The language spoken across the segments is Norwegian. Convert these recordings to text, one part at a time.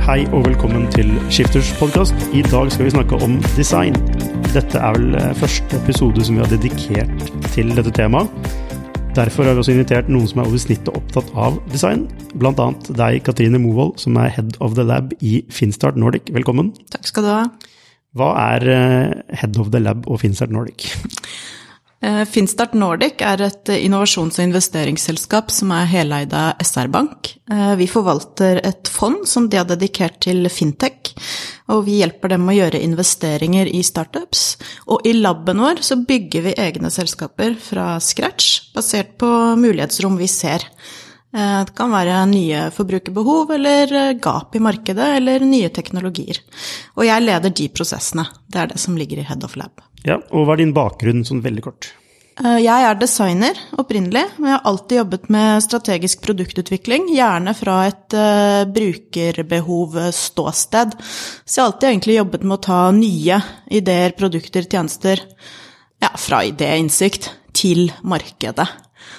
Hei og velkommen til Skifters podcast. I dag skal vi snakke om design. Dette vel første episode som vi har dedikert til dette temaet. Derfor har vi også invitert noen som over snittet opptatt av design. Blant annet deg, Katrine Movold, som Head of the Lab I Finstart Nordic. Velkommen. Takk skal du ha. Hva Head of the Lab og Finstart Nordic? Finstart Nordic et innovasjons- og investeringsselskap som heleid av SR Bank. Vi forvalter et fond som de har dedikert til fintech, og vi hjelper dem å gjøre investeringer I startups. Og I labben vår så bygger vi egne selskaper fra scratch, basert på mulighetsrom vi ser. Det kan være nye forbrukerbehov, eller gap I markedet, eller nye teknologier. Og jeg leder de prosessene. Det det som ligger I Head of Lab. Ja, og hva din bakgrunn sånn veldig kort? Jeg designer opprinnelig, men jeg har alltid jobbet med strategisk produktutvikling, gjerne fra et brukerbehov-ståsted. Så jeg har alltid egentlig jobbet med å ta nye ideer, produkter, tjenester, ja, fra idéinnsikt til markedet.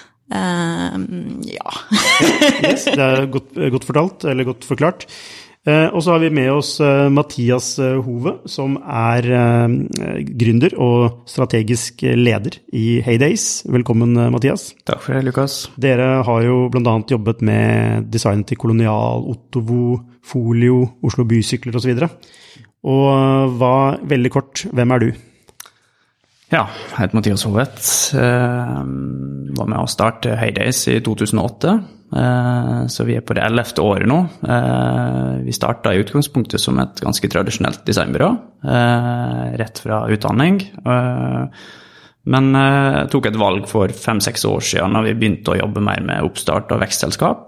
Ja. Yes, det godt fortalt, eller godt forklart. Og så har vi med oss Mathias Hove, som gründer og strategisk leder I Heydays. Velkommen, Mathias. Takk for det, Lukas. Dere har jo blant annet jobbet med design til Kolonial, Ottovo, Folio, Oslo Bysykler og så videre. Og veldig kort, hvem du? Ja, jeg heter Mathias Hovet. Var med å starte Heydays I 2008. Så vi på det 11. året nå. Vi startet I utgangspunktet som et ganske tradisjonelt designbyrå, rett fra utdanning. Men tok et valg for 5-6 år siden når vi begynte å jobbe mer med oppstart og vekstselskap.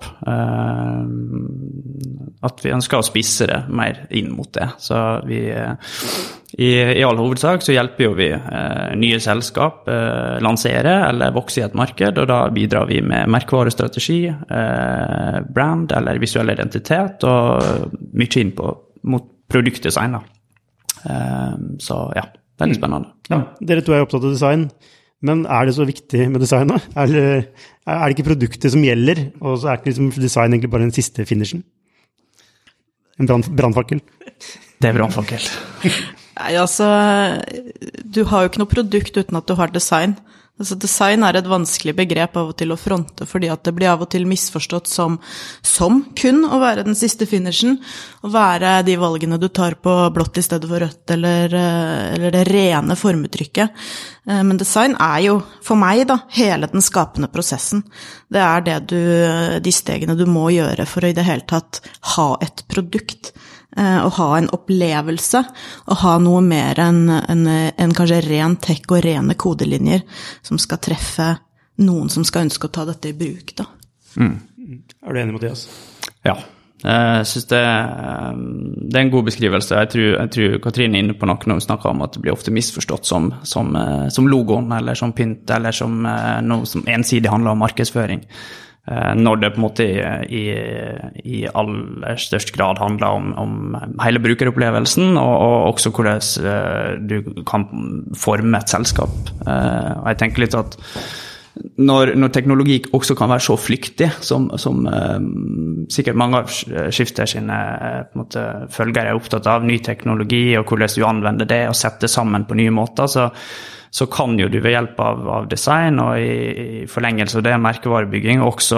At vi ønsker å spisse det mer inn mot det. Så vi I all hovedsak så hjelper jo vi nye selskap lansere eller vokse I et marked, og da bidrar vi med merkevarestrategi, brand eller visuell identitet, og mye inn mot produktdesign da. Så ja, veldig spennende. Ja, dere to opptatt av design, men det så viktig med design da? Det ikke produktet som gjelder, og så ikke liksom design egentlig bare den siste finishen? En brandfakkel? Det brandfakkel. Nei, altså, du har jo ikke noe produkt uten at du har design. Altså, design et vanskelig begrep av og til å fronte, fordi at det blir av og til misforstått som kun å være den siste finishen, å være de valgene du tar på blått I stedet for rødt, eller det rene formuttrykket. Men design jo, for meg da, hele den skapende prosessen. Det de stegene du må gjøre for å I det hele tatt ha et produkt, å ha en opplevelse, å ha noe mer enn kanskje ren tech og rene kodelinjer som skal treffe noen som skal ønske å ta dette I bruk da. Du enig, Mathias? Ja, jeg synes det en god beskrivelse. Jeg tror Katrine inne på noe når vi snakker om at det blir ofte misforstått som logoen, eller som pynt, eller som noe som ensidig handler om markedsføring. Når det på en måte I aller størst grad handler om hele brukeropplevelsen, og også hvordan du kan forme et selskap. Og jeg tenker litt at når teknologi også kan være så flyktig, som sikkert mange av skifter sine på en måte, følgere opptatt av ny teknologi, og hvordan du anvender det, og setter sammen på nye måter, så kan jo du ved hjelp av design og I forlengelse av det merkevarebygging også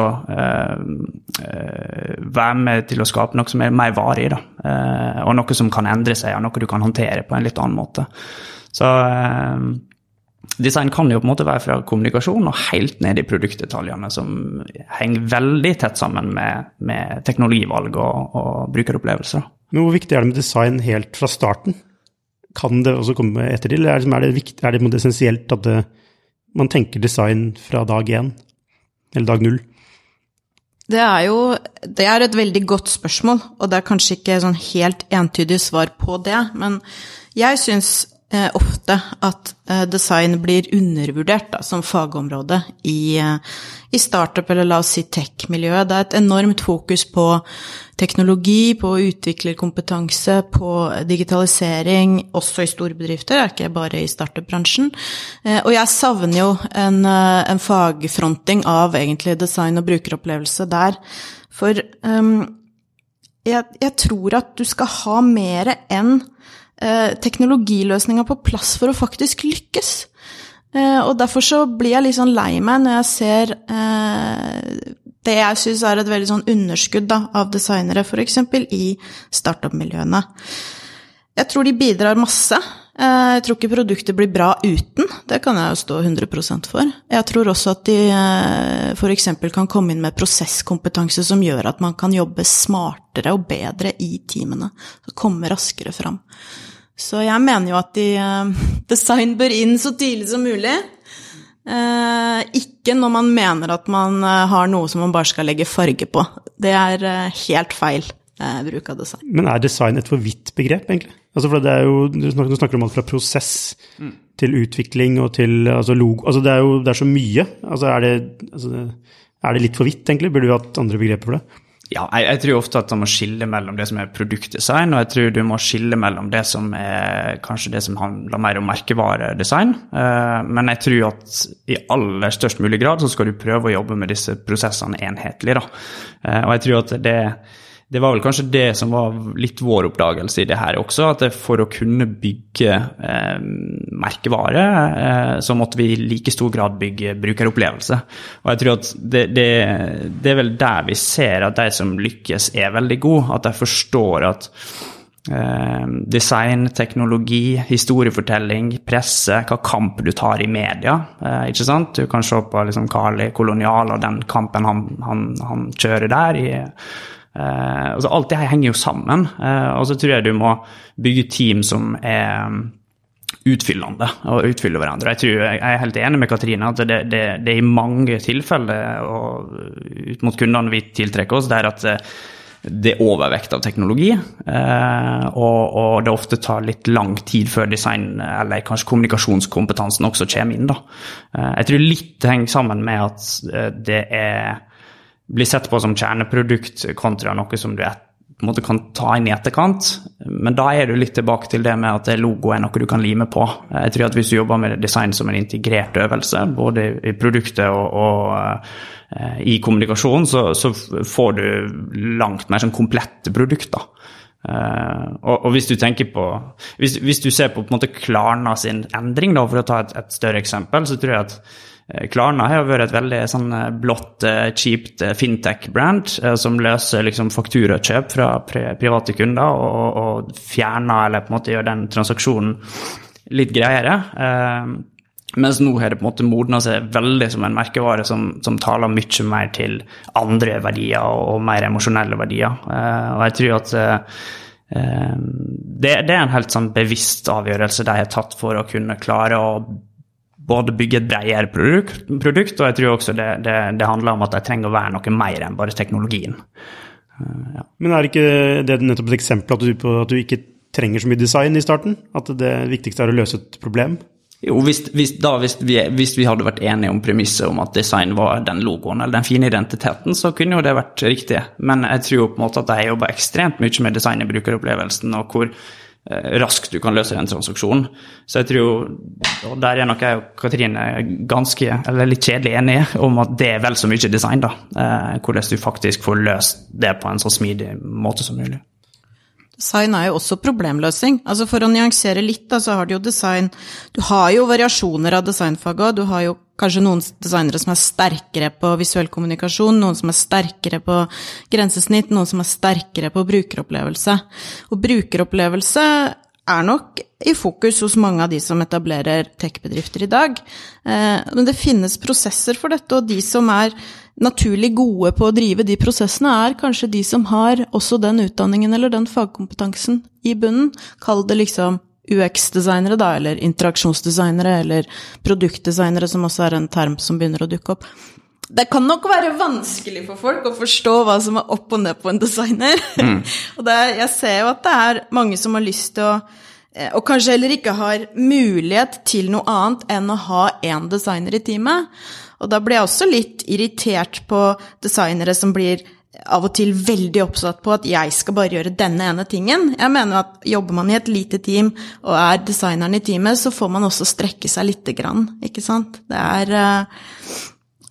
være med til å skape noe som mer varig da, og noe som kan endre seg, og noe du kan håndtere på en litt annen måte. Så design kan jo på en måte være fra kommunikasjon og helt ned I produktdetaljene som henger veldig tett sammen med teknologivalg og brukeropplevelser. Men hvor viktig det med design helt fra starten? Kan det også komme etter til, eller det essensielt at man tenker design fra dag 1, eller dag 0? Det et veldig godt spørsmål, og det kanskje ikke sånn helt entydig svar på det, men jeg synes ofte at design blir undervurdert da, som fagområde I startup eller la oss si tech-miljøet. Det et enormt fokus på teknologi, på utviklerkompetanse, på digitalisering, også I store bedrifter, ikke bare I startup-bransjen. Og jeg savner jo en fagfronting av egentlig design og brukeropplevelse der, for jeg tror at du skal ha mer enn teknologiløsninger på plass for å faktisk lykkes. Og derfor så blir jeg litt sånn lei meg når jeg ser det jeg synes et veldig sånn underskudd da, av designere, for eksempel i startup-miljøene. Jeg tror de bidrar masse. Jeg tror ikke produkter blir bra uten. Det kan jeg jo stå 100% for. Jeg tror også at de for eksempel kan komme inn med prosesskompetanse som gjør at man kan jobbe smartere og bedre i teamene, og komme raskere fram. Så jeg mener jo at design bør inn så tidlig som mulig. Ikke når man mener at man har noe som man bare skal legge farge på. Det helt feil bruk av design. Men design et for vidt begrep, egentlig? Altså, for det jo, du snakker om alt fra prosess til utvikling og til logo. Altså, det så mye. Altså, det litt for vidt, egentlig? Burde du hatt andre begreper for det? Ja, jeg tror ofte at man må skille mellom det som produktdesign, og jeg tror du må skille mellom det som kanskje det som handler mer om merkevaredesign. Men jeg tror at i aller størst mulig grad så skal du prøve å jobbe med disse prosessene enhetlig, da. Og jeg tror at det var vel kanskje det som var litt vår oppdagelse i det her også, at for å kunne bygge merkevare, så måtte vi i like stor grad bygge brukeropplevelse. Og jeg tror at det vel der vi ser at de som lykkes veldig gode, at de forstår at design, teknologi, historiefortelling, presse, hva kamp du tar i media, ikke sant? Du kan se på liksom Carly Kolonial og den kampen han kjører der altså alt det her henger jo sammen, og så tror jeg du må bygge team som utfyllende og utfyller hverandre. Jeg helt enig med Katrine at det i mange tilfeller og ut mot kundene vi tiltrekker oss, det at det overvekt av teknologi, og det ofte tar litt lang tid før design eller kanskje kommunikasjonskompetansen også kommer inn da. Jeg tror litt henger sammen med at det blir sett på som kjerneprodukt kontra noe som du på en måte kan ta inn i etterkant, men da du litt tilbake til det med at logo noe du kan lime på. Jeg tror at hvis du jobber med design som en integrert øvelse, både i produktet og i kommunikasjon, så får du langt mer sånn komplette produkter. Og hvis du tenker på, hvis du ser på en måte Klarna sin endring da, for å ta et større eksempel, så tror jeg at Klarna har vært et veldig sånn blått, cheapt fintech-brand som løser liksom fakturakjøp fra private kunder og fjerner eller på en måte gjør den transaksjonen litt greiere. Mens nå har det på en måte modnet seg veldig som en merkevare som taler mye mer til andre verdier og mer emosjonelle verdier. Og jeg tror at det en helt sånn bevisst avgjørelse de har tatt for å kunne klare å både bygge et bredere produkt, og jeg tror også det handler om at det trenger å være noe mer enn bare teknologien. Ja. Men ikke det nettopp et eksempel at du ikke trenger så mye design i starten? At det viktigste å løse et problem? Jo, hvis vi hadde vært enige om premisset om at design var den logoen eller den fine identiteten, så kunne jo det vært riktig. Men jeg tror på en måte at jeg jobber ekstremt mye med design i brukeropplevelsen, og hvor raskt du kan løse den transaksjonen. Så jeg tror, og der nok jeg og Katrine ganske, eller litt kjedelig enige om at det vel så mye design da, hvordan du faktisk får løst det på en så smidig måte som mulig. Design jo også problemløsning. Altså for å nyansere litt, da, så har du jo design. Du har jo variasjoner av designfaget, du har jo kanskje noen designere som sterkere på visuell kommunikasjon, noen som sterkere på grensesnitt, noen som sterkere på brukeropplevelse. Og brukeropplevelse nok i fokus hos mange av de som etablerer tech-bedrifter i dag. Men det finnes prosesser for dette, og de som naturlig gode på å drive de prosessene kanskje de som har også den utdanningen eller den fagkompetansen i bunnen. Kall det liksom UX-designere da, eller interaksjonsdesignere, eller produktdesignere, som også en term som begynner å dukke opp. Det kan nok være vanskelig for folk å forstå hva som opp og ned på en designer. Og jeg ser jo at det mange som har lyst til å, og kanskje heller ikke har mulighet til noe annet enn å ha en designer i teamet. Og da blir jeg også litt irritert på designere som blir av og til veldig oppsatt på at jeg skal bare gjøre denne ene tingen. Jeg mener at jobber man i et lite team og designeren i teamet, så får man også strekke seg litt grann, ikke sant? Det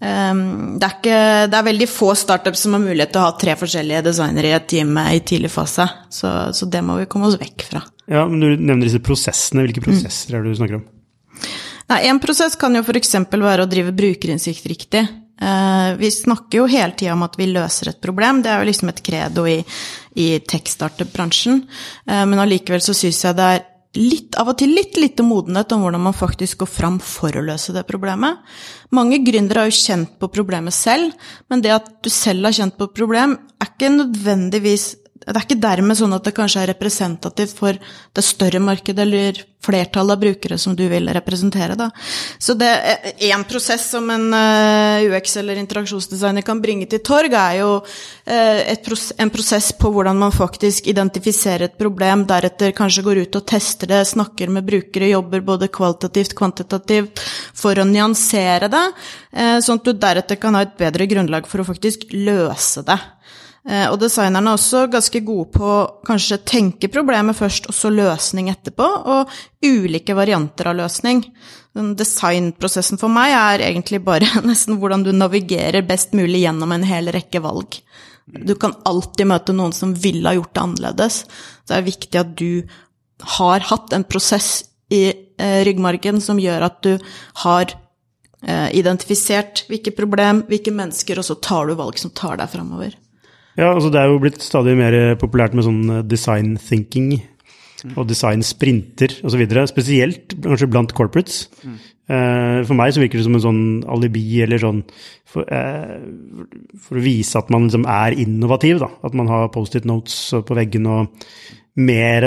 Det er veldig få startups som har mulighet til å ha 3 forskjellige designere i et team i tidlig fase, så det må vi komme oss vekk fra. Ja, men du nevner disse prosessene. Hvilke prosesser er det du snakker om? Nei, en prosess kan jo for eksempel være å drive brukerinnsikt riktig. Vi snakker jo hele tiden om at vi løser et problem, det er jo liksom et credo i tech-startup-bransjen, men allikevel så synes jeg det er av og til litt lite modenhet om hvordan man faktisk går fram for å løse det problemet. Mange gründere har jo kjent på problemet selv, men det at du selv har kjent på et problem ikke nødvendigvis, det ikke dermed sånn at det kanskje representativt for det større markedet eller flertallet av brukere som du vil representere da. Så det en prosess som en UX eller interaksjonsdesigner kan bringe til torg jo en prosess på hvordan man faktisk identifiserer et problem, deretter kanskje går ut og tester det, snakker med brukere, jobber både kvalitativt, kvantitativt for å nyansere det, sånn at du deretter kan ha et bedre grunnlag for å faktisk løse det. Og designerne er også ganske gode på kanskje tenke problemet først, og så løsning etterpå, og ulike varianter av løsning. Den designprosessen for meg egentlig bare nesten hvordan du navigerer best mulig gjennom en hel rekke valg. Du kan alltid møte noen som vil ha gjort det annerledes. Det viktig at du har hatt en prosess i ryggmargen som gjør at du har identifisert hvilke problem, hvilke mennesker, og så tar du valg som tar deg fremover. Ja, altså det jo blitt stadig mer populært med sånn design thinking og design sprinter og så videre, spesielt kanskje blant corporates. For meg så virker det som en sånn alibi eller sånn for å vise at man liksom innovativ da, at man har post-it notes på veggen og mer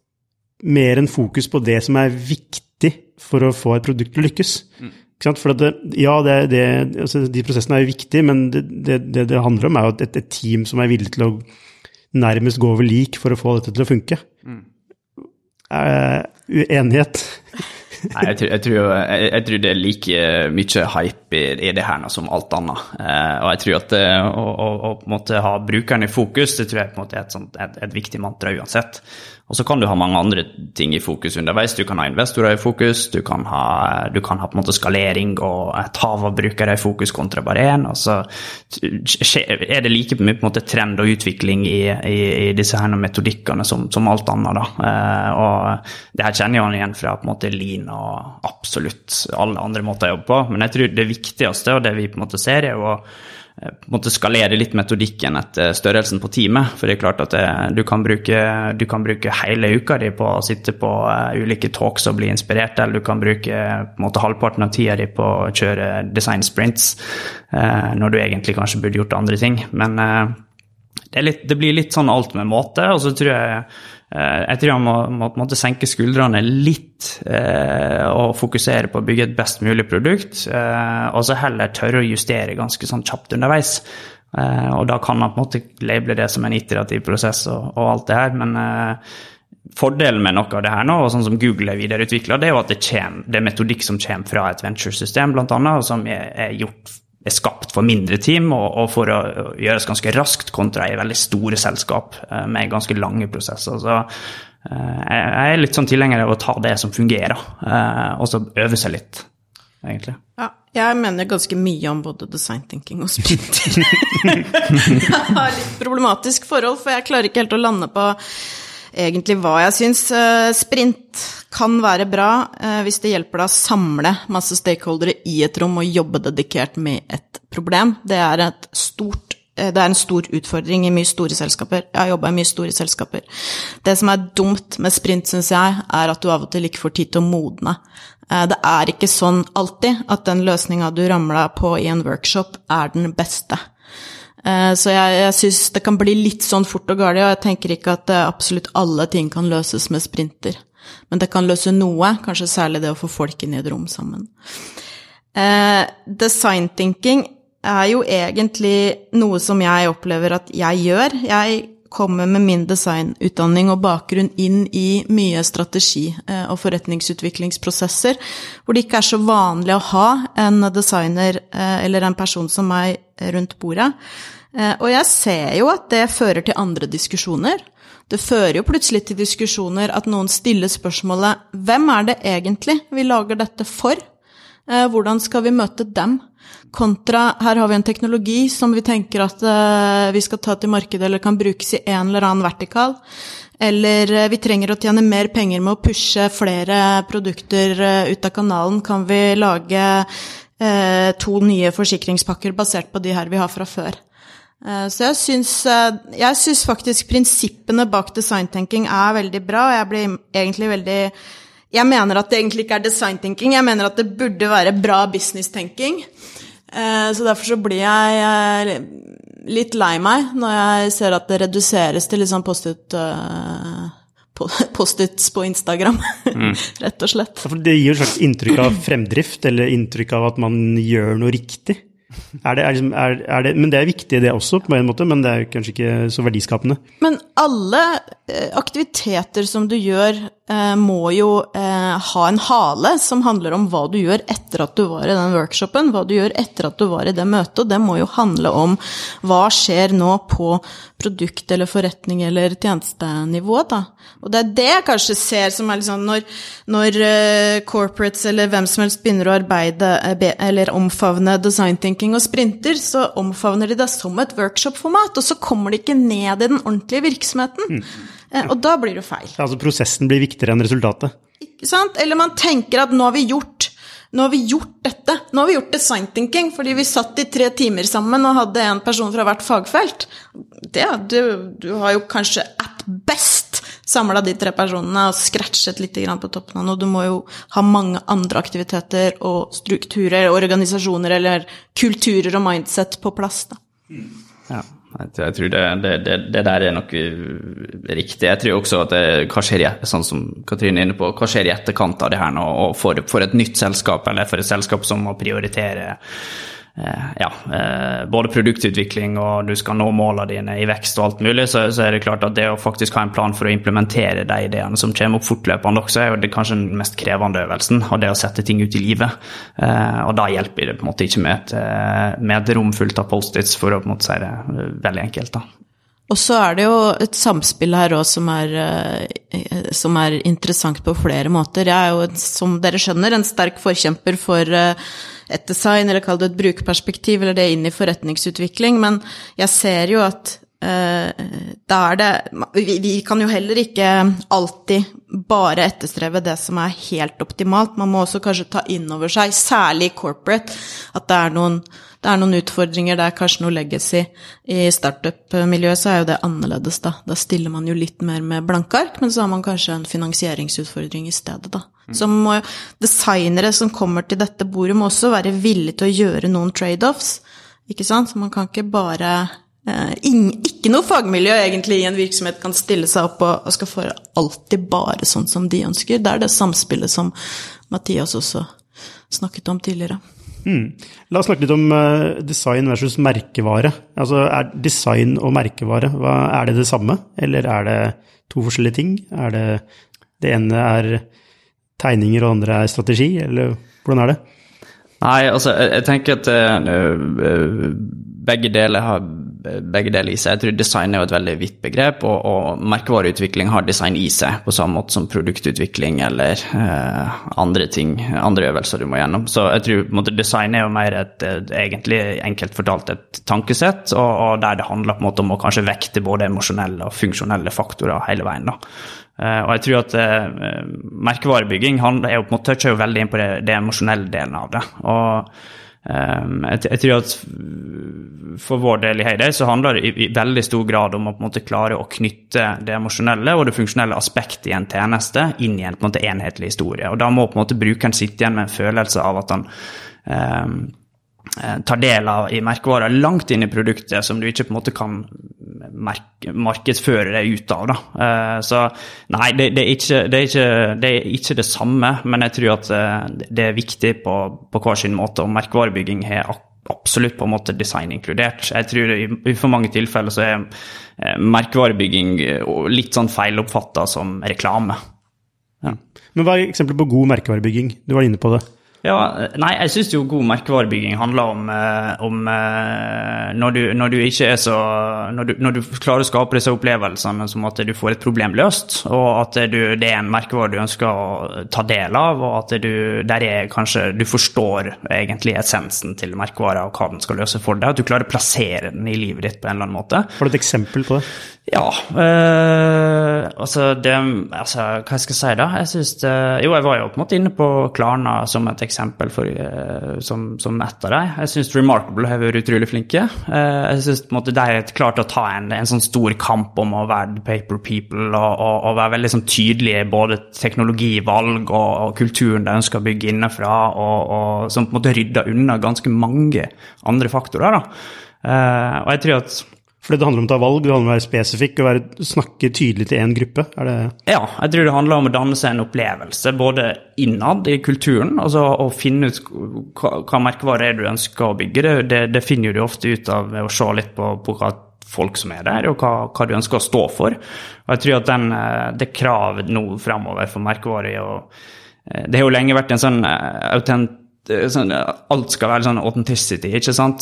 enn fokus på det som viktig for å få et produkt til å lykkes. For at altså de prosessene jo viktige, men det handler om jo et team som villig til å nærmest gå over lik for å få dette til å funke. Uenighet? Nei, jeg tror det like mye hype i det her som alt annet. Og jeg tror at å på en måte ha brukeren i fokus, det tror jeg på en måte et viktig mantra uansett. Og så kan du ha mange andre ting i fokus underveis. Du kan ha investorer i fokus, du kan ha på en måte skalering og et hav av brukere i fokus kontra bare en. Og så det like mye på en måte trend og utvikling i disse her metodikkene som alt annet da. Og det her kjenner jeg igjen fra på en måte Lean og absolutt alle andre måter å jobbe på. Men jeg tror det viktigste, og det vi på en måte ser, jo på en måte skalere litt metodikken etter størrelsen på teamet, for det klart at du kan bruke hele uka di på å sitte på ulike talks og bli inspirert, eller du kan bruke på en måte halvparten av tida di på å kjøre design sprints, når du egentlig kanskje burde gjort andre ting, men det blir litt sånn alt med måte, og så tror jeg må på en måte senke skuldrene litt og fokusere på å bygge et best mulig produkt, og så heller tørre å justere ganske sånn kjapt underveis. Og da kan man på en måte label det som en iterativ prosess og alt det her, men fordelen med noe av det her nå, og sånn som Google videreutviklet, det jo at det metodikk som kommer fra et venture-system blant annet, og som skapt for mindre team, og for å gjøres ganske raskt kontra i veldig store selskap med ganske lange prosesser. Så jeg litt sånn tilhenger av å ta det som fungerer, og så øve seg litt, egentlig. Ja, jeg mener ganske mye om både design thinking og sprinter. Jeg har litt problematisk forhold, for jeg klarer ikke helt å lande på egentlig hva jeg synes. Sprint kan være bra hvis det hjelper deg å samle masse stakeholdere i et rom og jobbe dedikert med et problem. Det en stor utfordring i mye store selskaper. Jeg har jobbet i mye store selskaper. Det som dumt med sprint, synes jeg, at du av og til ikke får tid til å modne. Det ikke sånn alltid at den løsningen du ramler på i en workshop den beste. Så jeg synes det kan bli litt sånn fort og galt, og jeg tenker ikke at absolutt alle ting kan løses med sprinter. Men det kan løse noe, kanskje særlig det å få folk inn i et rom sammen. Design thinking jo egentlig noe som jeg opplever at jeg gjør. Jeg kommer med min designutdanning og bakgrunn inn i mye strategi og forretningsutviklingsprosesser, hvor det ikke så vanlig å ha en designer eller en person som meg rundt bordet. Og jeg ser jo at det fører til andre diskusjoner. Det fører jo plutselig til diskusjoner at noen stiller spørsmålet, hvem det egentlig vi lager dette for? Hvordan skal vi møte dem? kontra her har vi en teknologi som vi tenker at vi skal ta til markedet eller kan brukes i en eller annen vertikal, eller vi trenger å tjene mer penger med å pushe flere produkter ut av kanalen, kan vi lage 2 nye forsikringspakker basert på de her vi har fra før. Så jeg synes faktisk prinsippene bak designtenking veldig bra, og jeg blir egentlig jeg mener at det egentlig ikke designtenking, jeg mener at det burde være bra business-tenking. Så derfor så blir jeg litt lei meg når jeg ser at det reduseres til liksom post-its på Instagram, rett og slett. Ja, for det gir jo et slags inntrykk av fremdrift, eller inntrykk av at man gjør noe riktig. Men det viktig det også på en måte, men det jo kanskje ikke så verdiskapende. Men alle aktiviteter som du gjør må jo ha en hale som handler om hva du gjør etter at du var i den workshopen, hva du gjør etter at du var i det møtet, og det må jo handle om hva skjer nå på produkt eller forretning eller tjenestenivå da. Og det det jeg kanskje ser som liksom når corporates eller hvem som helst begynner å arbeide eller omfavne design thinking og sprinter, så omfavner de det som et workshop-format, og så kommer de ikke ned i den ordentlige virksomheten. Og da blir det feil. Altså prosessen blir viktigere enn resultatet. Ikke sant? Eller man tenker at nå har vi gjort dette. Nå har vi gjort design thinking, fordi vi satt i 3 timer sammen og hadde en person fra hvert fagfelt. Du har jo kanskje at best samlet de 3 personene og scratchet litt grann på toppen, og du må jo ha mange andre aktiviteter og strukturer, organisasjoner eller kulturer og mindset på plass da. Ja. Jeg tror det der noe riktig. Jeg tror også at hva skjer sånn som Katrine inne på, hva skjer i etterkant av det her nå, og for et nytt selskap, eller for et selskap som må prioritere både produktutvikling og du skal nå målene dine i vekst og alt mulig, så det klart at det å faktisk ha en plan for å implementere de ideene som kommer opp fortløpende også, jo det kanskje den mest krevende øvelsen, og det å sette ting ut i livet. Og da hjelper det på en måte ikke med et rom fullt av post-its, for å på en måte si det veldig enkelt da. Og så det jo et samspill her også som interessant på flere måter. Jeg jo, som dere skjønner, en sterk forkjemper for et design, eller kall det et brukerperspektiv, eller det inn i forretningsutvikling, men jeg ser jo at vi kan jo heller ikke alltid bare etterstreve det som helt optimalt. Man må også kanskje ta inn over seg, særlig i corporate, at det noen utfordringer, det kanskje noe legacy. I startup-miljøet så jo det annerledes da. Da stiller man jo litt mer med blankark, men så har man kanskje en finansieringsutfordring i stedet da. Så må designere som kommer til dette bordet må også være villige til å gjøre noen trade-offs, ikke sant? Så man kan ikke bare ikke noe fagmiljø egentlig i en virksomhet kan stille seg opp og skal få alltid bare sånn som de ønsker. Det det samspillet som Mathias også snakket om tidligere. La oss snakke litt om design versus merkevare. Altså, design og merkevare, det samme? Eller det 2 forskjellige ting? Det ene tegninger og andre strategi? Eller hvordan det? Nei, altså, jeg tenker at begge deler i seg. Jeg tror design jo et veldig vidt begrep, og merkevareutvikling har design i seg, på samme måte som produktutvikling eller andre ting, andre øvelser du må gjennom. Så jeg tror på en måte, design jo mer egentlig enkelt fortalt et tankesett, og der det handler på en måte om å kanskje vekte både emosjonelle og funksjonelle faktorer hele veien da. Og jeg tror at merkevarebygging jo på en måte toucher jo veldig inn på det emosjonelle delen av det, og jeg tror at for vår del i Heyday så handler det i veldig stor grad om å på en måte klare å knytte det emosjonelle og det funksjonelle aspektet i en tjeneste inn i en på en måte enhetlig historie, og da må på en måte brukeren sitte igjen med en følelse av at han tar del av i merkevarer langt inn i produktet som du ikke på en måte kan markedsføre det ut av da. Så nei, det ikke det samme, men jeg tror at det viktig på hver sin måte, og merkevarebygging har absolutt på en måte design inkludert. Jeg tror i for mange tilfeller så merkevarebygging litt sånn feiloppfattet som reklame. Ja. Men hva eksempler på god merkevarebygging? Du var inne på det. Ja, nei, jeg synes jo god merkevarebygging handler om når du ikke er så, når du klarer å skape disse opplevelsene som at du får et problem løst, og at det en merkevare du ønsker å ta del av, og at kanskje du forstår egentlig essensen til merkevare og hva den skal løse for deg, at du klarer å plassere den i livet ditt på en eller annen måte. Har du et eksempel på det? Ja, hva skal jeg si da? Jeg synes jeg var jo på en måte inne på Klarna som et eksempel som et av dem. Jeg synes Remarkable har vært utrolig flinke. Jeg synes på en måte de har klart å ta en sånn stor kamp om å være the paper people og være veldig sånn tydelige både teknologivalg og kulturen de ønsker å bygge innenfra, og som på en måte rydder unna ganske mange andre faktorer da. Og jeg tror at Fordi det handler om å ta valg, det handler om å være spesifikk og snakke tydelig til en gruppe, er det? Ja, jeg tror det handler om å danne seg en opplevelse, både innad i kulturen, altså å finne ut hva merkevare du ønsker å bygge. Det finner du ofte ut av å se litt på hva folk som der, og hva du ønsker å stå for. Og jeg tror at det kravet nå fremover for merkevare, det har jo lenge vært en sånn alt skal være sånn authenticity, ikke sant?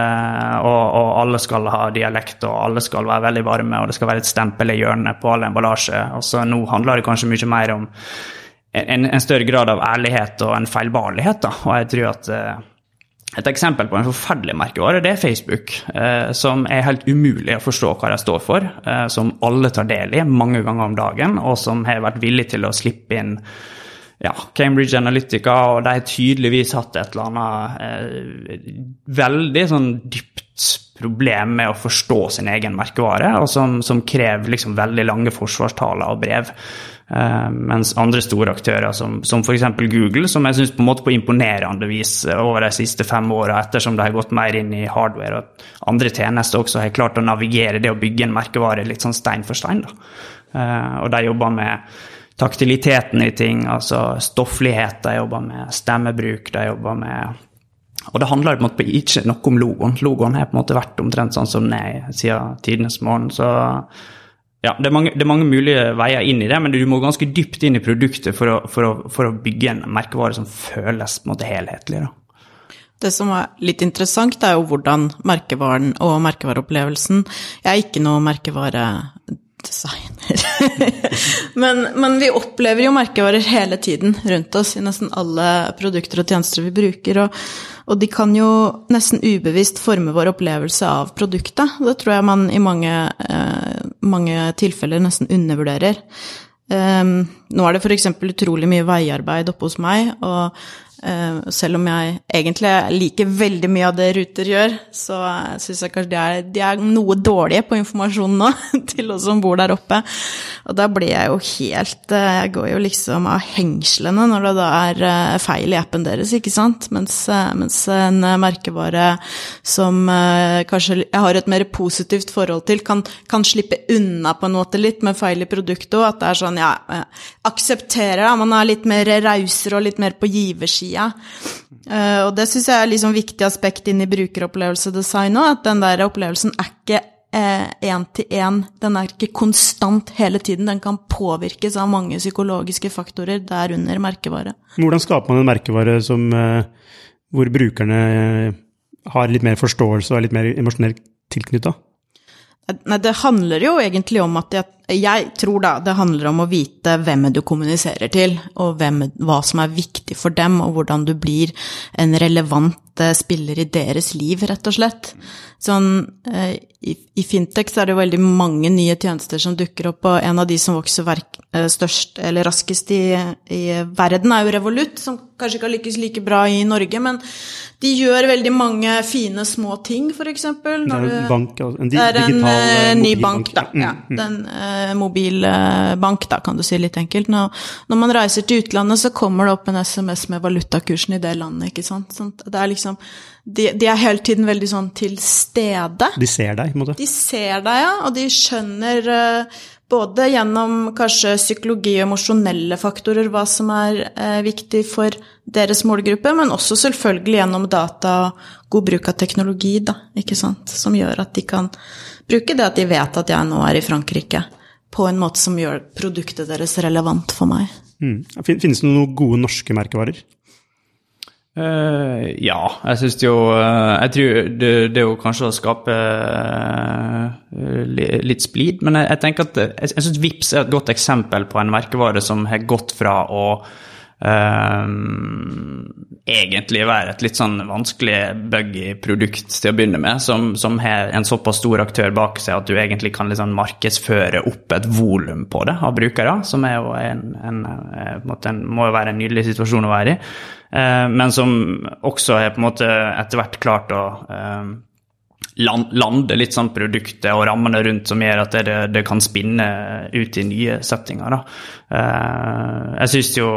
Og alle skal ha dialekt, og alle skal være veldig varme, og det skal være et stempel i hjørnet på all emballasje. Og så nå handler det kanskje mye mer om en større grad av ærlighet og en feilbarlighet da. Og jeg tror at et eksempel på en forferdelig merkevare, det Facebook, som helt umulig å forstå hva de står for, som alle tar del i mange ganger om dagen, og som har vært villig til å slippe inn Cambridge Analytica, og de har tydeligvis hatt et eller annet veldig sånn dypt problem med å forstå sin egen merkevare, og som krever liksom veldig lange forsvarstaler og brev. Mens andre store aktører, som for eksempel Google, som jeg synes på en måte på imponerende vis over de siste 5 årene, ettersom de har gått mer inn i hardware, og andre tjenester også har klart å navigere det å bygge en merkevare litt sånn stein for stein da. Og de jobber med taktiliteten i ting, altså stofflighet, de jobber med stemmebruk, de jobber med... Og det handler på en måte ikke noe om logoen. Logoen har på en måte vært omtrent sånn som den siden tidenes morgen, så ja, det er mange mulige veier inn i det, men du må ganske dypt inn i produktet for å bygge en merkevare som føles på en måte helhetlig da. Det som litt interessant jo hvordan merkevaren og merkevareopplevelsen, jeg ikke noe merkevaredesigner, men vi opplever jo merkevarer hele tiden rundt oss i nesten alle produkter og tjenester vi bruker, og de kan jo nesten ubevisst forme vår opplevelse av produktet. Det tror jeg man i mange tilfeller nesten undervurderer. Nå det for eksempel utrolig mye veiarbeid oppe hos meg, og selv om jeg egentlig liker veldig mye av det Ruter gjør, så synes jeg kanskje de noe dårlige på informasjon nå til oss som bor der oppe. Og da blir jeg jo jeg går jo liksom av hengslene når det da feil i appen deres, ikke sant? Mens en merkevare som kanskje jeg har et mer positivt forhold til, kan slippe unna på en måte litt med feil i produktet, og at det sånn, aksepterer da, man litt mer rauser og litt mer på giversiden. Og det synes jeg liksom viktig aspekt inn i brukeropplevelsedesign også, at den der opplevelsen ikke en til en, den ikke konstant hele tiden, den kan påvirkes av mange psykologiske faktorer derunder merkevare. Hvordan skaper man en merkevare hvor brukerne har litt mer forståelse og er litt mer emosjonelt tilknyttet? Nei, det handler jo egentlig om at jeg tror da det handler om å vite hvem du kommuniserer til, og hva som viktig for dem, og hvordan du blir en relevant spiller i deres liv, rett og slett. Sånn, i Fintech så det jo veldig mange nye tjenester som dukker opp, og en av de som vokser størst eller raskest i verden jo Revolut, som kanskje ikke har lykkes like bra i Norge, men de gjør veldig mange fine små ting, for eksempel. Det en ny bank, da. Ja, den mobilbank, da, kan du si litt enkelt. Når man reiser til utlandet, så kommer det opp en SMS med valutakursen i det landet, ikke sant? Sånn, det liksom, de hele tiden veldig sånn til stede. De ser deg, på en måte. De ser deg, ja, og de skjønner både gjennom kanskje psykologi og emosjonelle faktorer hva som viktig for deres målgruppe, men også selvfølgelig gjennom data og god bruk av teknologi, da, ikke sant? Som gjør at de kan bruke det at de vet at jeg nå i Frankrike, på en måte som gjør produktet deres relevant for meg. Finnes det noen gode norske merkevarer? Ja, jeg synes jo, jeg tror det er jo kanskje å skape litt splid, men jeg tenker at jeg synes Vipps er et godt eksempel på en merkevare som har gått fra å egentlig være et litt sånn vanskelig buggy produkt til å begynne med, som har en såpass stor aktør bak seg at du egentlig kan liksom markedsføre opp et volum på det av brukere, som er jo må jo være en nydelig situasjon å være i, men som også er på en måte etter hvert klart å lande litt sånn produktet og rammene rundt som gjør at det kan spinne ut i nye settinger da. Jeg synes jo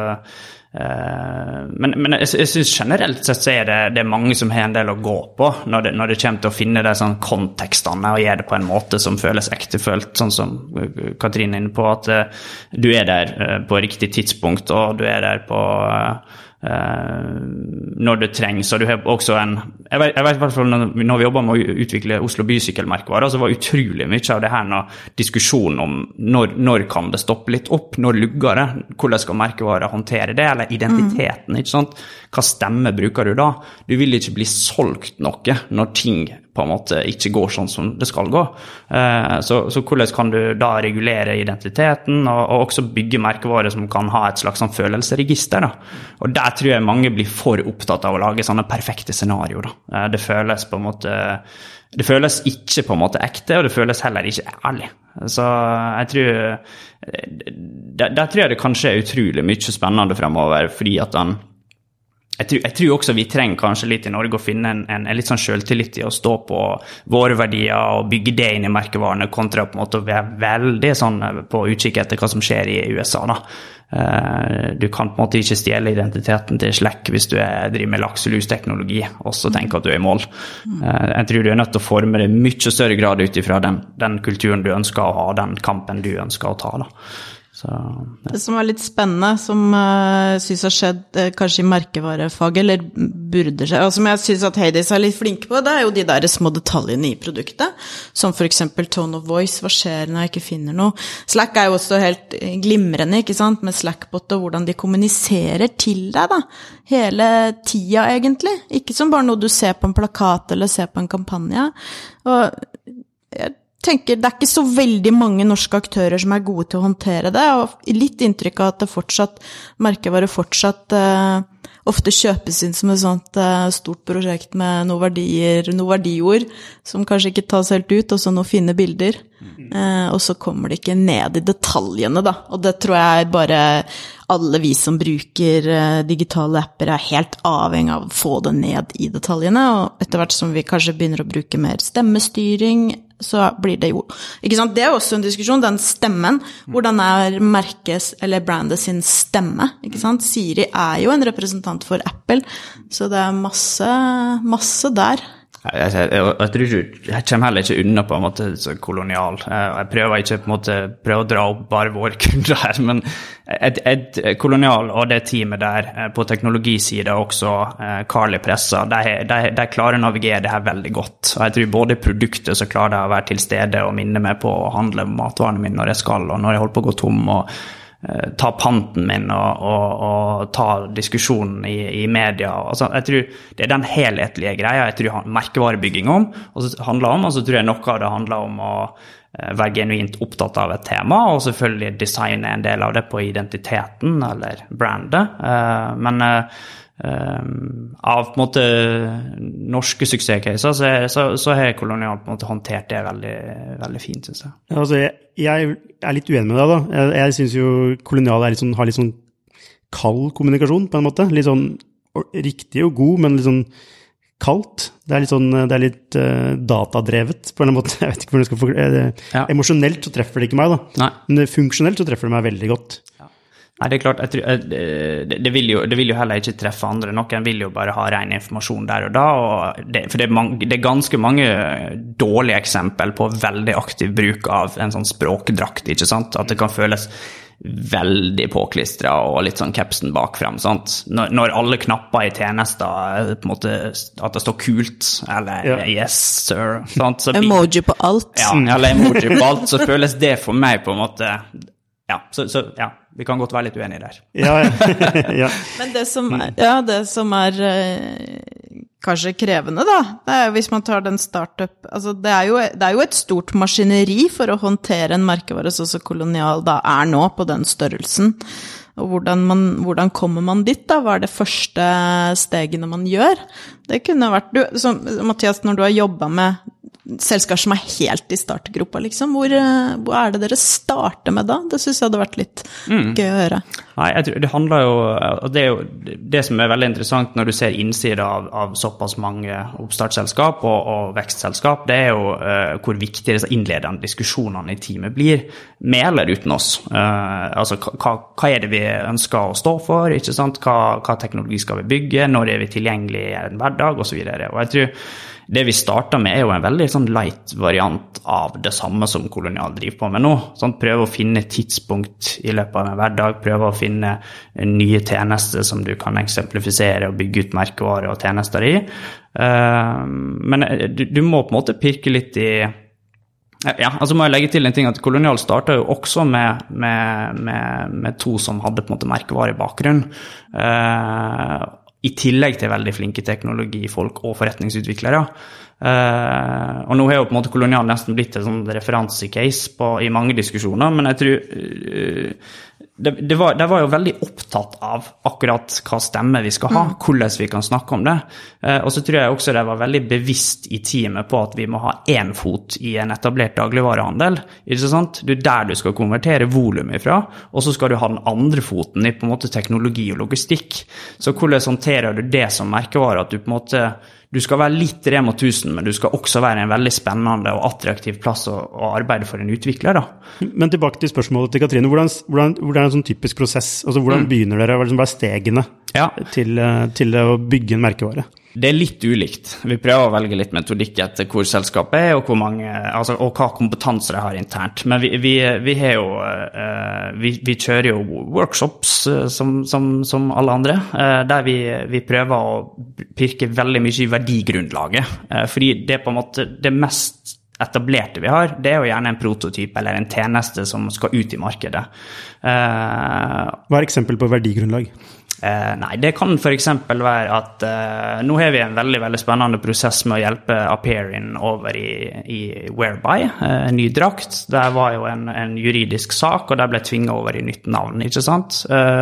men jeg synes generelt sett så det mange som har en del å gå på når det kommer til å finne de sånn kontekstene og gjøre det på en måte som føles ektefølt, sånn som Katrine er inne på, at du er der på riktig tidspunkt og du er der på når det trengs, og du har også jeg vet i hvert fall når vi jobber med å utvikle Oslo bysykkelmerkevarer, så var utrolig mye av det her diskusjonen om når kan det stoppe litt opp, når lugger det, hvordan skal merkevarer håndtere det, eller identiteten, ikke sant? Hva stemme bruker du da? Du vil ikke bli solgt noe når ting på en måte ikke går sånn som det skal gå. Så hvordan kan du da regulere identiteten og også bygge merkevarer som kan ha et slags sånn følelsesregister da? Og der tror jeg mange blir for opptatt av å lage sånne perfekte scenarier da. Det føles på en måte det føles ikke på en måte ekte, og det føles heller ikke ærlig. Så jeg tror der tror jeg det kanskje er utrolig mye spennende fremover, fordi at jeg tror også vi trenger kanskje litt i Norge å finne en litt sånn selvtillit i å stå på våre verdier og bygge det inn i merkevarene, kontra på en måte å være veldig sånn på utkikk etter hva som skjer i USA da. Du kan på en måte ikke stjele identiteten til Slack hvis du driver med lakselusteknologi og så tenker at du er i mål. Jeg tror du er nødt til å forme det i mye større grad ut ifra den kulturen du ønsker å ha, den kampen du ønsker å ta da. Så, ja. Det som litt spennende, som synes har skjedd kanskje i merkevarefaget, eller burde skje, og som jeg synes at Hades litt flinke på, det jo de der små detaljene i produktet, som for eksempel tone of voice, hva skjer når jeg ikke finner noe. Slack jo også helt glimrende, ikke sant, med Slackbot og hvordan de kommuniserer til deg da, hele tida egentlig, ikke som bare noe du ser på en plakat eller ser på en kampanje, og jeg tenker, det ikke så veldig mange norske aktører som gode til å håndtere det, og litt inntrykk av at det fortsatt, merkevarer fortsatt ofte kjøpes inn som et sånt stort prosjekt med noen verdier, noen verdiord, som kanskje ikke tas helt ut, og så noen fine bilder, og så kommer det ikke ned i detaljene da, og det tror jeg bare alle vi som bruker digitale apper helt avhengig av å få det ned i detaljene, og etter hvert som vi kanskje begynner å bruke mer stemmestyring, så blir det jo, ikke sant? Det jo også en diskusjon, den stemmen, hvordan merkes eller brandet sin stemme, ikke sant? Siri jo en representant for Apple, så det masse der. Jeg tror ikke, jeg kommer heller ikke unna på en måte så kolonial. Jeg prøver ikke på en måte å dra opp bare våre kunder her, men et kolonial og det teamet der på teknologisiden også, Carly Pressa, de klarer å navigere det her veldig godt. Og jeg tror både produktet så klarer det å være til stede og minne meg på å handle matvarene mine når jeg skal, og når jeg holder på å gå tom, og ta panten min og ta diskusjonen i media. Altså, jeg tror det den helhetlige greia jeg tror merkevarebygging handler om, og så tror jeg noe av det handler om å være genuint opptatt av et tema, og selvfølgelig designe en del av det på identiteten eller brandet. Men av på en måte norske suksesscaser så har Kolonial på en måte håndtert det veldig, veldig fint, synes jeg. Ja, altså, jeg litt uenig med deg da. Jeg synes jo Kolonial litt sånn, har litt sånn kald kommunikasjon på en måte, litt sånn riktig og god, men litt sånn kaldt. Det litt sånn, det litt datadrevet på en måte. Jeg vet ikke hvordan jeg skal forklare det. Ja. Emosjonelt så treffer det ikke meg da. Nei. Men funksjonelt så treffer det meg veldig godt. Ja. Nei, det klart, jeg tror, det vil jo heller ikke treffe andre. Noen vil jo bare ha ren informasjon der og da, og for det ganske mange dårlige eksempel på veldig aktiv bruk av en sånn språkdrakt, ikke sant? At det kan føles veldig påklistret og litt sånn capsen bakfrem, sant? Når alle knapper i tjenester på en måte, at det står kult, eller yes sir, sant? Så emoji på alt. Ja, eller emoji på alt, så føles det for meg på en måte, ja, så ja. Vi kan godt være litt uenige der. Ja. Men det som er kanskje krevende da, det er hvis man tar den startup, altså det er jo et stort maskineri for å håndtere en merkevare sånn som Kolonial da nå på den størrelsen. Og hvordan kommer man dit da? Hva det første stegene man gjør? Det kunne vært, Mathias, når du har jobbet med selskap som helt i startgruppa, liksom, hvor det dere starter med da? Det synes jeg hadde vært litt gøy å høre. Nei, jeg tror det handler jo, og det jo det som veldig interessant når du ser innsiden av såpass mange oppstartsselskap og vekstselskap, det jo hvor viktig disse innledende diskusjonene i teamet blir, med eller uten oss. Altså, hva det vi ønsker å stå for, ikke sant? Hva teknologi skal vi bygge, når vi tilgjengelig i en hverdag, og så videre. Og jeg tror det vi starter med jo en veldig sånn light variant av det samme som Kolonial driver på med nå. Sånn, prøve å finne tidspunkt i løpet av en hverdag, prøve å finne nye tjenester som du kan eksemplifisere og bygge ut merkevare og tjenester i. Men du må på en måte pirke litt i... Ja, altså må jeg legge til en ting at Kolonial startet jo også med to som hadde på en måte merkevare i bakgrunn. I tillegg til veldig flinke teknologifolk og forretningsutviklere. Og nå har jo på en måte Kolonial nesten blitt en sånn referansecase i mange diskusjoner, men jeg tror de var jo veldig opptatt av akkurat hva stemme vi skal ha, hvordan vi kan snakke om det. Og så tror jeg også de var veldig bevisst i teamet på at vi må ha en fot i en etablert dagligvarehandel, ikke sant? Det der du skal konvertere volum ifra, og så skal du ha den andre foten i på en måte teknologi og logistikk. Så hvordan håndterer du det som merkevare, at du på en måte du skal være litt Rema 1000, men du skal også være en veldig spennende og attraktiv plass å arbeide for en utvikler da. Men tilbake til spørsmålet til Katrine, hvordan en sånn typisk prosess? Altså hvordan begynner dere? Hva stegene til å bygge en merkevare? Det litt ulikt. Vi prøver å velge litt metodikk etter hvor selskapet og hvor mange, altså, og hva kompetanse de har internt. Men vi har jo, vi kjører jo workshops som alle andre, der vi prøver å pirke veldig mye i verdigrunnlaget. Fordi det på en måte, det mest etablerte vi har, det jo gjerne en prototyp eller en tjeneste som skal ut i markedet. Hva eksempel på verdigrunnlag? Nei, det kan for eksempel være at nå har vi en veldig, veldig spennende prosess med å hjelpe Appearin over i Whereby, ny drakt. Der var jo en juridisk sak, og der ble tvinget over i nytt navn, ikke sant?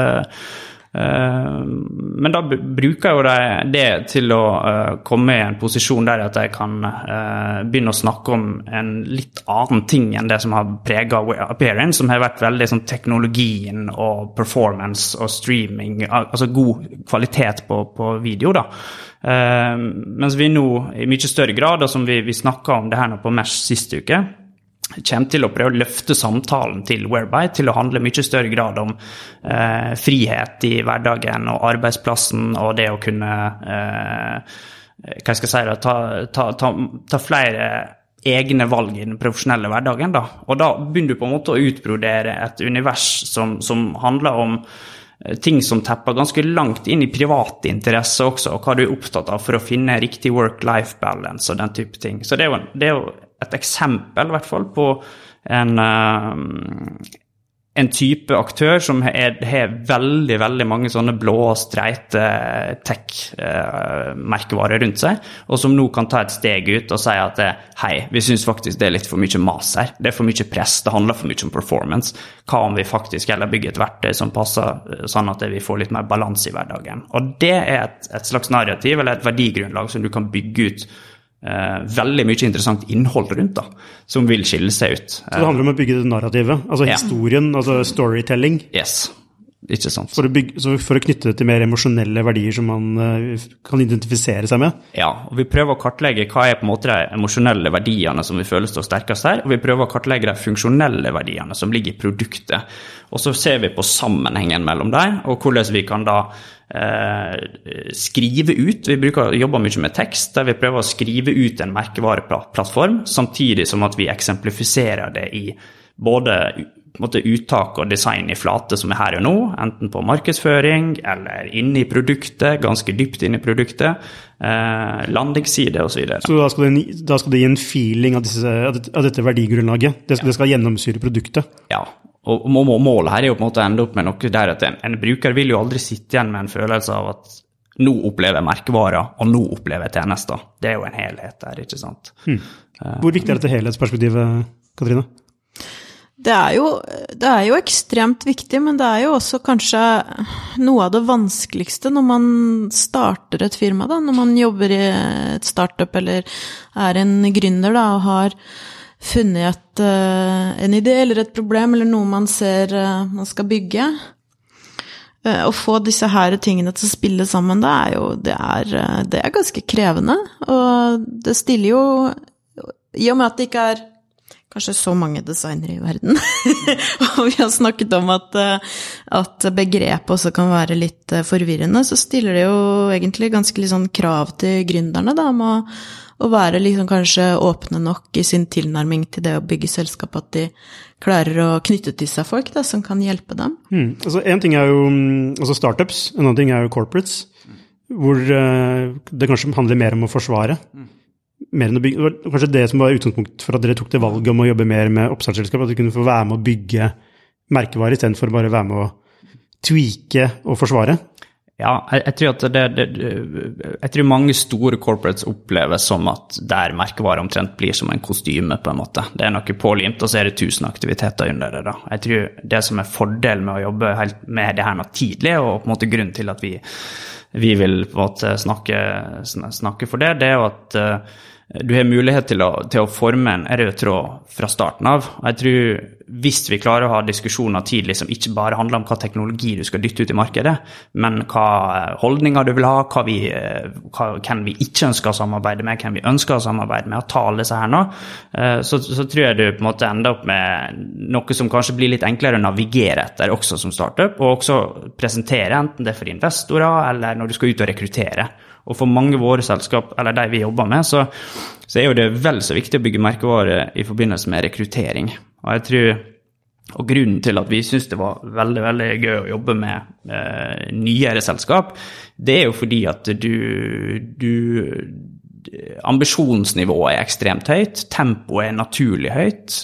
Men da bruker jo det til å komme i en posisjon der at jeg kan begynne å snakke om en litt annen ting enn det som har preget Appearin, som har vært veldig sånn teknologien og performance og streaming, altså god kvalitet på video da. Mens vi nå i mye større grad, og som vi snakket om det her nå på Mesh siste uke, kommer til å prøve å løfte samtalen til Whereby til å handle mye større grad om frihet i hverdagen og arbeidsplassen og det å kunne hva skal jeg si ta flere egne valg i den profesjonelle hverdagen da. Og da begynner du på en måte å utbrodere et univers som handler om ting som tepper ganske langt inn i private interesser også, og hva du opptatt av for å finne riktig work-life balance og den type ting. Så det er jo et eksempel i hvert fall på en type aktør som har veldig, veldig mange sånne blå, streite tech-merkevarer rundt seg, og som nå kan ta et steg ut og si at hei, vi synes faktisk det litt for mye mas her, det for mye press, det handler for mye om performance. Hva om vi faktisk heller bygger et verktøy som passer sånn at vi får litt mer balans i hverdagen? Og det et slags narrativ eller et verdigrunnlag som du kan bygge ut veldig mye interessant innhold rundt da, som vil skille seg ut. Så det handler om å bygge det narrativet, altså historien, altså storytelling. Yes, ikke sant. For å knytte det til mer emosjonelle verdier som man kan identifisere seg med. Ja, og vi prøver å kartlegge hva på en måte de emosjonelle verdiene som vi føler står sterkest her, og vi prøver å kartlegge de funksjonelle verdiene som ligger i produktet. Og så ser vi på sammenhengen mellom dem, og hvordan vi kan da skrive ut, vi jobber mye med tekst, der vi prøver å skrive ut en merkevareplattform, samtidig som at vi eksemplifiserer det i både uttak og design i flate som her og nå, enten på markedsføring eller inne i produktet, ganske dypt inne i produktet, landingsside og så videre. Så da skal det gi en feeling av dette verdigrunnlaget, det skal gjennomsyre produktet? Ja, Og målet her jo på en måte å ende opp med noe der at en bruker vil jo aldri sitte igjen med en følelse av at nå opplever jeg merkevarer, og nå opplever jeg tjenester. Det jo en helhet der, ikke sant? Hvor viktig dette helhetsperspektivet, Katrine? Det er jo ekstremt viktig, men det jo også kanskje noe av det vanskeligste når man starter et firma, da, når man jobber i et startup eller en gründer da, og har funnet en idé eller et problem eller noe man ser man skal bygge. Å få disse her tingene til å spille sammen, det er ganske krevende, og det stiller jo, i og med at det ikke kanskje så mange designere i verden, og vi har snakket om at begrepet også kan være litt forvirrende, så stiller det jo egentlig ganske litt sånn krav til gründerne da, om å være liksom kanskje åpne nok i sin tilnærming til det å bygge selskap, at de klarer å knytte til seg folk da, som kan hjelpe dem. Altså en ting jo altså startups, en annen ting jo corporates, hvor det kanskje handler mer om å forsvare, mer enn å bygge. Det var kanskje det som var utgangspunkt for at dere tok det valget om å jobbe mer med oppstartsselskap, at du kunne få være med å bygge merkevarer i stedet for bare være med å tweake og forsvare. Ja, jeg tror at jeg tror mange store corporates oppleves som at der merkevarer omtrent blir som en kostyme på en måte. Det noe pålimt, og så det 1000 aktiviteter under det da. Jeg tror det som fordel med å jobbe helt med det her nå tidlig, og på en måte grunnen til at vi vil på en måte snakke for det jo at du har mulighet til å forme en rød tråd fra starten av. Og jeg tror hvis vi klarer å ha diskusjoner tidlig som ikke bare handler om hva teknologi du skal dytte ut i markedet, men hva holdninger du vil ha, hvem vi ikke ønsker å samarbeide med, hvem vi ønsker å samarbeide med, å ta alle disse her nå, så tror jeg du på en måte ender opp med noe som kanskje blir litt enklere å navigere etter også som startup, og også presentere enten det for investorer eller når du skal ut og rekruttere. Og for mange våre selskap, eller de vi jobber med, så jo det vel så viktig å bygge merkevarer i forbindelse med rekruttering. Og jeg tror, og grunnen til at vi synes det var veldig, veldig gøy å jobbe med nyere selskap, det jo fordi at ambisjonsnivået ekstremt høyt, tempoet naturlig høyt,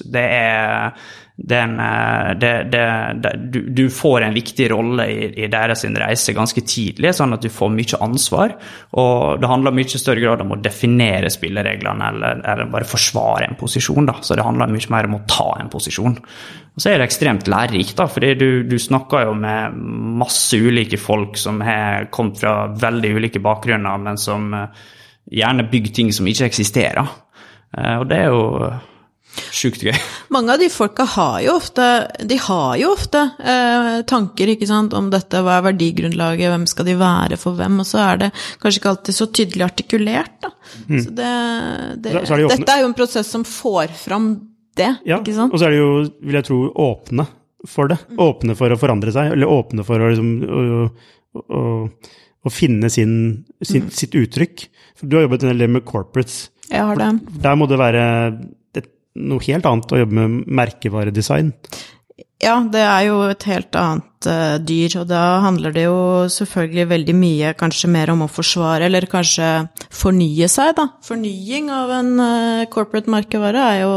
du får en viktig rolle i deres reise ganske tidlig, sånn at du får mye ansvar, og det handler mye større grad om å definere spillereglene eller bare forsvare en posisjon da, så det handler mye mer om å ta en posisjon. Og så det ekstremt lærerikt da, fordi du snakker jo med masse ulike folk som har kommet fra veldig ulike bakgrunner, men som gjerne bygger ting som ikke eksisterer, og det jo sjukt gøy. Mange av de folka har jo ofte tanker, ikke sant, om dette, hva verdigrunnlaget, hvem skal de være for hvem, og så det kanskje ikke alltid så tydelig artikulert da. Så dette jo en prosess som får fram det, ja, ikke sant? Og så det jo, vil jeg tro, åpne for det. Åpne for å forandre seg, eller åpne for å liksom, å finne sitt uttrykk. For du har jobbet en del med corporates. Jeg har det. Der må det være noe helt annet å jobbe med merkevaredesign. Ja, det jo et helt annet dyr, og da handler det jo selvfølgelig veldig mye, kanskje mer om å forsvare, eller kanskje fornye seg da. Fornying av en corporate merkevare jo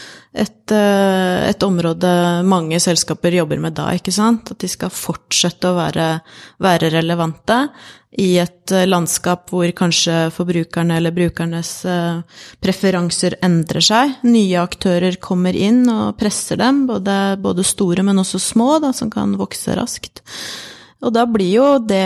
et område mange selskaper jobber med da, ikke sant? At de skal fortsette å være relevante i et landskap hvor kanskje forbrukerne eller brukernes preferanser endrer seg. Nye aktører kommer inn og presser dem, både store, men også små, da, som kan vokse raskt. Og da blir jo det,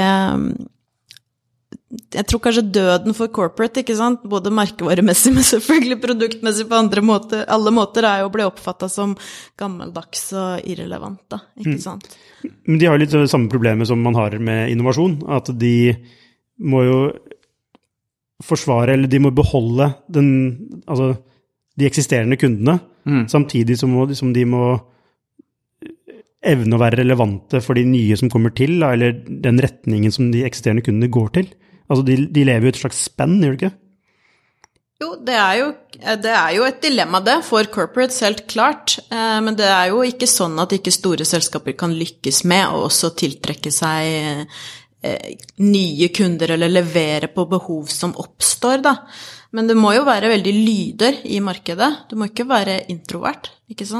jeg tror kanskje døden for corporate, ikke sant? Både merkevaremessig, men selvfølgelig produktmessig på alle måter jo å bli oppfattet som gammeldags og irrelevant, da, ikke sant? Men de har litt samme problemet som man har med innovasjon, at de må jo forsvare, eller de må beholde de eksisterende kundene, samtidig som de må evne å være relevante for de nye som kommer til, eller den retningen som de eksisterende kundene går til. Altså, de lever jo et slags spenn, gjør det ikke? Jo, det jo et dilemma det, for corporates helt klart, men det jo ikke sånn at ikke store selskaper kan lykkes med å også tiltrekke seg nye kunder eller levere på behov som oppstår da. Men det må jo være veldig lyder i markedet, du må ikke være introvert, ikke sant?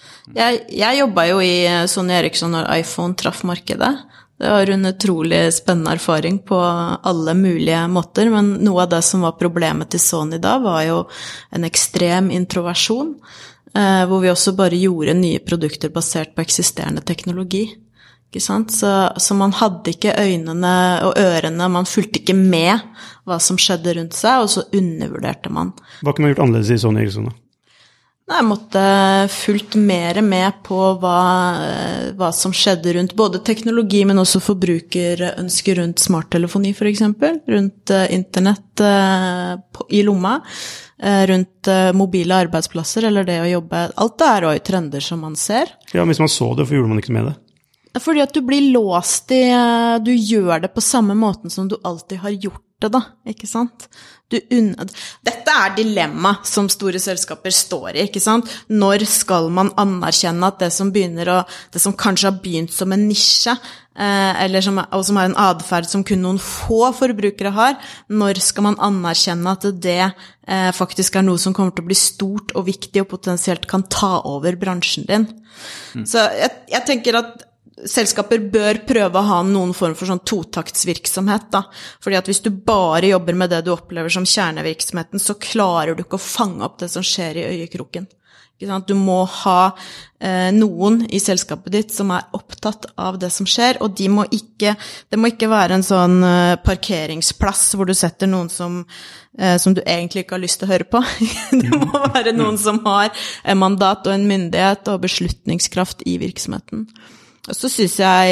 Jeg jobbet jo i Sony Ericsson når iPhone traff markedet. Det var en utrolig spennende erfaring på alle mulige måter, men noe av det som var problemet til Sony da, var jo en ekstrem introversjon, hvor vi også bare gjorde nye produkter basert på eksisterende teknologi. Ikke sant? Så man hadde ikke øynene og ørene, man fulgte ikke med hva som skjedde rundt seg, og så undervurderte man. Hva kunne man gjort annerledes i Sony Ericsson da? Nei, jeg måtte fulgt mer med på hva som skjedde rundt både teknologi, men også forbrukerønsker rundt smarttelefoni for eksempel, rundt internett i lomma, rundt mobile arbeidsplasser, eller det å jobbe. Alt det er jo trender som man ser. Ja, hvis man så det, hvorfor gjorde man ikke med det? Fordi at du blir låst du gjør det på samme måten som du alltid har gjort det da, ikke sant? Dette er dilemma som store selskaper står i, ikke sant? Når skal man anerkjenne at det som kanskje har begynt som en nisje, eller som er en adferd som kun noen få forbrukere har, når skal man anerkjenne at det faktisk er noe som kommer til å bli stort og viktig og potensielt kan ta over bransjen din? Så jeg tenker at selskaper bør prøve å ha noen form for sånn totaktsvirksomhet da, fordi at hvis du bare jobber med det du opplever som kjernevirksomheten, så klarer du ikke å fange opp det som skjer i øyekroken. Ikke sant? Du må ha noen i selskapet ditt som er opptatt av det som skjer, og det må ikke være en sånn parkeringsplass hvor du setter noen som du egentlig ikke har lyst til å høre på. Det må være noen som har en mandat og en myndighet og beslutningskraft i virksomheten. Og så synes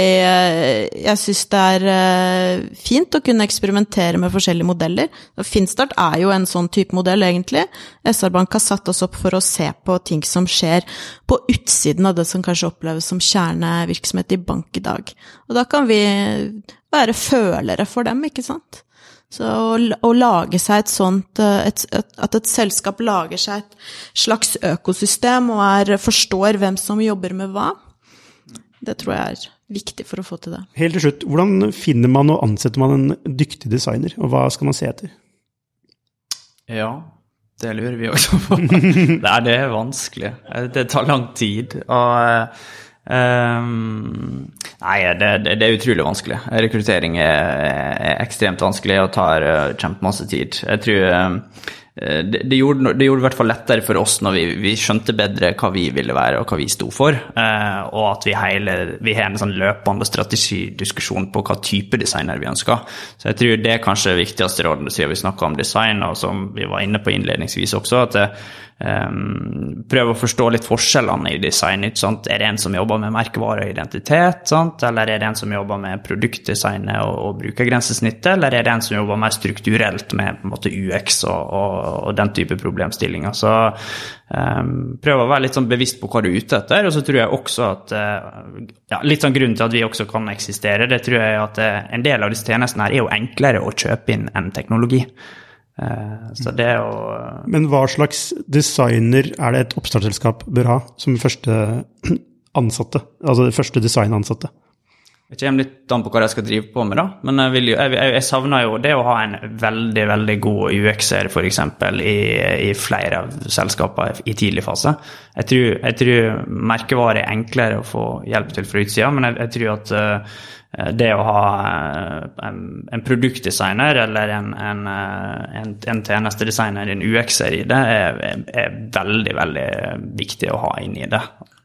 jeg synes det er fint å kunne eksperimentere med forskjellige modeller. Finstart er jo en sånn type modell egentlig. SR-Bank har satt oss opp for å se på ting som skjer på utsiden av det som kanskje oppleves som kjernevirksomhet i bank i dag. Og da kan vi være følere for dem, ikke sant? Så å lage seg at et selskap lager seg et slags økosystem og forstår hvem som jobber med hva, det tror jeg er viktig for å få til det. Helt til slutt, hvordan finner man og ansetter man en dyktig designer, og hva skal man se etter? Ja, det lurer vi også på. Det er vanskelig. Det tar lang tid, og nei, det er utrolig vanskelig. Rekruttering er ekstremt vanskelig og tar kjempemasse tid. Jeg tror det gjorde i hvert fall lettere for oss når vi skjønte bedre hva vi ville være og hva vi stod for, og at vi har en sånn løpende strategidiskusjon på hva type designer vi ønsker. Så jeg tror det er kanskje det viktigste rådet siden vi snakket om design, og som vi var inne på innledningsvis også, at prøve å forstå litt forskjellene i design, ikke sant? Er det en som jobber med merkevare og identitet, sant? Eller er det en som jobber med produktdesignet og brukergrensesnittet, eller er det en som jobber mer strukturelt med på en måte UX og den type problemstillinger? Så prøve å være litt sånn bevisst på hva du er ute etter, og så tror jeg også at litt sånn grunn til at vi også kan eksistere, det tror jeg at en del av disse tjenestene her er jo enklere å kjøpe inn enn teknologi. Så det er jo... Men hva slags designer er det et oppstartsselskap bør ha som første ansatte, altså første designansatte? Jeg kommer litt an på hva jeg skal drive på med da, men jeg savner jo det å ha en veldig, veldig god UX-er for eksempel i flere av selskaper i tidlig fase. Jeg tror merkevare er enklere å få hjelp til fra utsida, men jeg tror at det å ha en produktdesigner eller en tjenestedesigner, en UX-er i det, er veldig, veldig viktig å ha inn i det.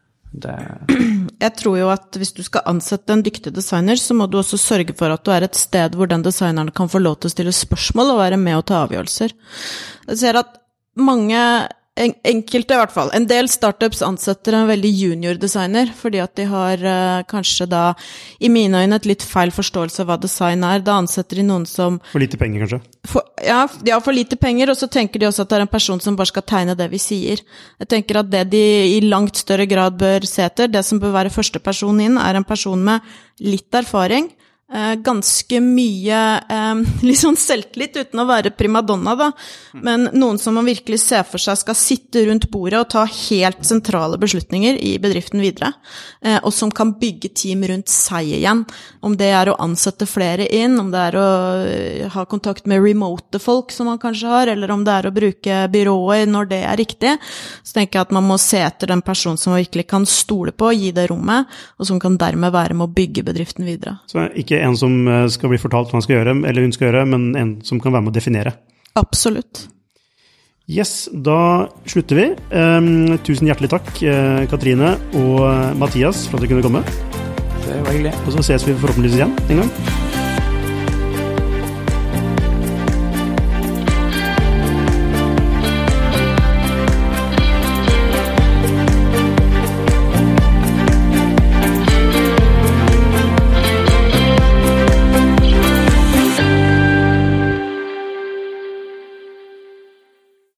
Jeg tror jo at hvis du skal ansette en dyktig designer, så må du også sørge for at du er et sted hvor den designeren kan få lov til å stille spørsmål og være med å ta avgjørelser. Jeg ser at enkelte i hvert fall, en del startups ansetter en veldig junior designer, fordi at de har kanskje da, i mine øyne, et litt feil forståelse av hva design er. Da ansetter de noen som... For lite penger, kanskje? De har for lite penger, og så tenker de også at det er en person som bare skal tegne det vi sier. Jeg tenker at det de i langt større grad bør se etter, det som bør være første person inn, er en person med litt erfaring, ganske mye litt sånn selvtillit uten å være primadonna da, men noen som man virkelig ser for seg skal sitte rundt bordet og ta helt sentrale beslutninger i bedriften videre, og som kan bygge team rundt seg igjen, om det å ansette flere inn, om det å ha kontakt med remote folk som man kanskje har, eller om det å bruke byråer når det riktig, så tenker jeg at man må se etter den personen som man virkelig kan stole på, gi det rommet, og som kan dermed være med å bygge bedriften videre. Så ikke en som skal bli fortalt hva han skal gjøre, eller hun skal gjøre, men en som kan være med å definere. Absolutt. Yes, da slutter vi. Tusen hjertelig takk, Katrine og Mathias, for at dere kunne komme. Det var hyggelig. Og så ses vi forhåpentligvis igjen en gang.